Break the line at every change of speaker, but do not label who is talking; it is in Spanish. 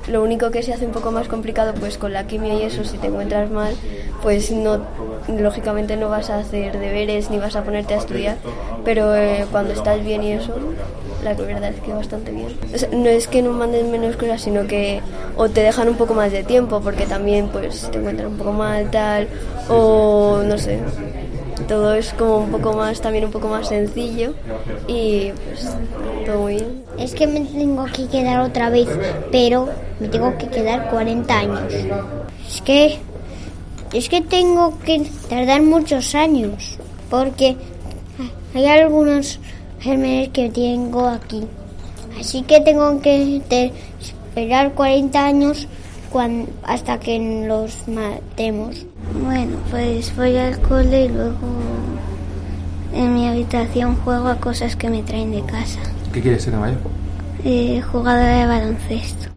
Lo único que se hace un poco más complicado pues con la quimio y eso, si te encuentras mal, pues no, lógicamente no vas a hacer deberes ni vas a ponerte a estudiar, pero cuando estás bien y eso, la verdad es que bastante bien. O sea, no es que no manden menos cosas, sino que o te dejan un poco más de tiempo, porque también pues te encuentras un poco mal, tal, o no sé. Todo es como un poco más, también un poco más sencillo y pues todo muy bien.
Es que me tengo que quedar otra vez, pero me tengo que quedar 40 años. Es que tengo que tardar muchos años, porque hay algunos gérmenes que tengo aquí. Así que tengo que esperar 40 años hasta que los matemos.
Bueno, pues voy al cole y luego en mi habitación juego a cosas que me traen de casa.
¿Qué quieres ser de mayor?
Jugadora de baloncesto.